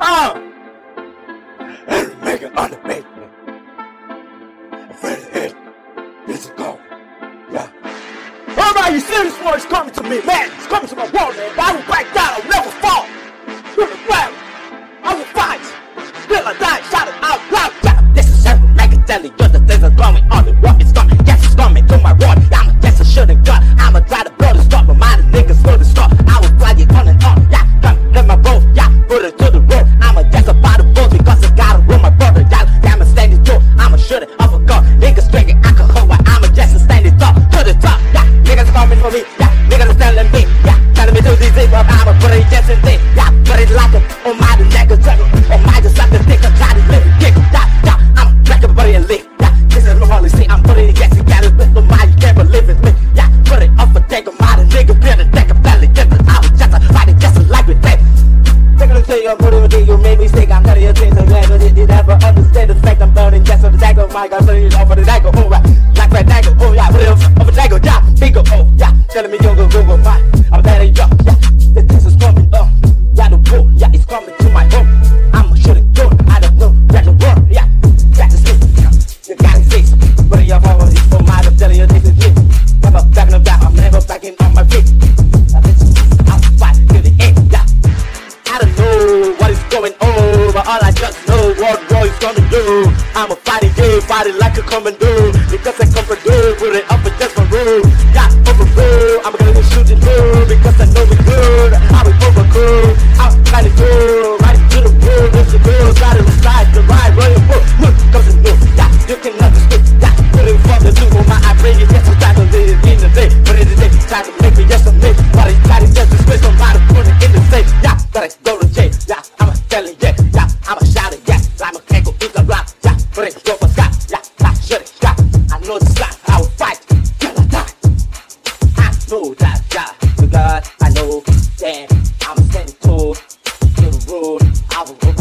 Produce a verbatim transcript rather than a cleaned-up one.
Uh, and make it on the basement. I'm ready to hit. This is go. Yeah. Everybody, you see this one is coming to me, man. It's coming to my world, man. But I will back down. I will never fall. To the ground. I will fight. Till I die. Shout it out loud. Yeah. This is Henry Machiavelli. You're the things that's blowing on the rock. It's coming. Yes, it's coming to my world. I'm a yes, I shouldn't got. I'm a try to blow the stop. But my niggas for the stop. I will fly it on and on. Yeah. Come, let my roll. Yeah. Put it to the road. I'm a yes about the boat because I gotta run my brother. Yeah. I'm a standing tall. I'm a shooter of a gun. Niggas drinking alcohol while I'm a yes, a standing tall. To the top. Yeah. Niggas coming for me. Yeah. Niggas telling me. Yeah. Telling me to this zip up. I'm a put it yes and this. Yeah. Put it like a on my niggas jungle. On my just like the dick. I'm trying to live it. Kick. Yeah. Yeah. I'm a black body and lick. Yeah. This is my policy. I'm putting it yes and got it with the mind. You can't believe it. Me. Yeah. Put it up for take a mind. Nigga feel the deck of belly. Get it out. Just a fight it just a like with that. Take a look at your booty with you made me sick. I'm telling you things I'm glad but you never understand the fact I'm burning just on the dagger. My God, put it off of the dagger. Oh, right. Like that dagger. Oh, yeah. Put it off of the dagger. Yeah. Bigger. Oh, yeah. Telling me yo go go go fine. I'm better yo. Yeah. The things is coming up. Yeah, the war. Yeah, it's coming to my home. I'ma shoot it good. I don't know. Yeah, the war. Yeah. That's the sleep. You gotta fix. But your power is for mine. I'm telling you this is it. Never backing up down. I'm never backing on my feet. I'll fight till the end. Yeah. I don't know what is going on, but all I just know what war is gonna do. I'm a fighting game, fighting like a commando. Because I come for do, put it up and just for room. Yeah, overrule, I'm gonna shoot it through. Because I know it's good, I will overcool. I'm trying to go, right to the road. There's a girl, try to ride the ride, roll your book. Look, comes a new, yeah, you can understand. Yeah, put it from the loop on my eye, bring it, yes, I'm trying to live in the day. But in the day, try to make me, yes, I'm me. While he's trying to just spit somebody, put it in the safe. Yeah, but I go to jail, yeah, I'm a telling, yeah, yeah, I'm a shouting, yeah, I'm a echo, it's a rock, yeah, but it's go for Scott, yeah, yeah, shut it, yeah, I know the slot, I will fight, till I die. I know that, yeah, to God, I know that I'm standing tall, to the road, I will go.